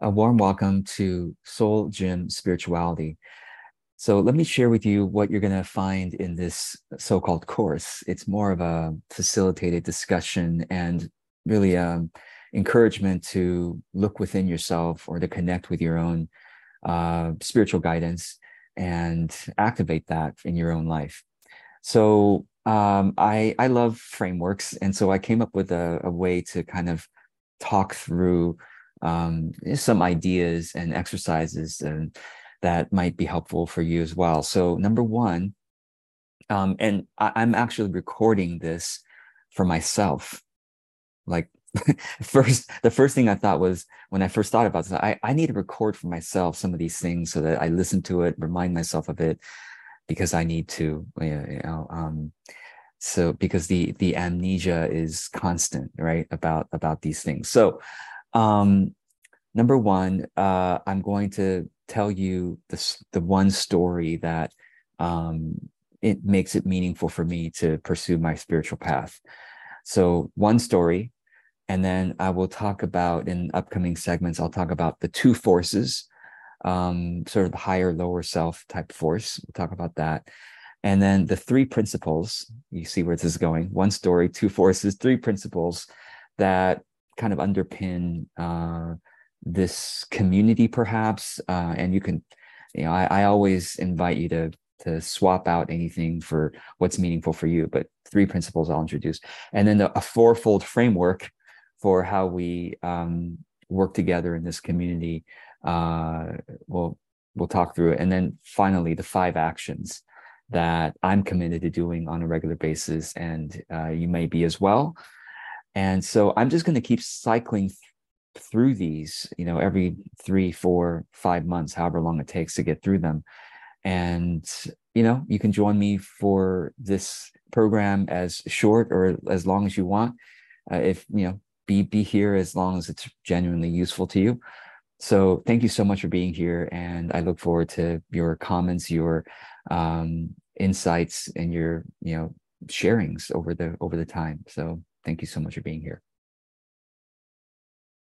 A warm welcome to Soul Gym Spirituality. So, let me share with you what you're going to find in this so called course. It's more of a facilitated discussion and really encouragement to look within yourself or to connect with your own spiritual guidance and activate that in your own life. So, I love frameworks. And so I came up with a way to kind of talk through some ideas and exercises that might be helpful for you as well. So, number one, I'm actually recording this for myself. Like, the first thing I thought was when I first thought about this, I need to record for myself some of these things so that I listen to it, remind myself of it, because I need to, so because the amnesia is constant, right, about these things. So, um, number one, I'm going to tell you the one story that um, it makes it meaningful for me to pursue my spiritual path. So one story, and then I will talk about in upcoming segments. I'll talk about the two forces, sort of the higher, lower self type force. We'll talk about that. And then the three principles, you see where this is going: one story, two forces, three principles that kind of underpin this community, perhaps. And you can, I always invite you to swap out anything for what's meaningful for you, but three principles I'll introduce. And then a fourfold framework for how we work together in this community. Uh, we'll, we'll talk through it. And then finally, the five actions that I'm committed to doing on a regular basis, and you may be as well. And so I'm just going to keep cycling through these, every 3, 4, 5 months, however long it takes to get through them. And, you can join me for this program as short or as long as you want. If, be here as long as it's genuinely useful to you. So thank you so much for being here. And I look forward to your comments, your insights, and your, sharings over the time. So thank you so much for being here.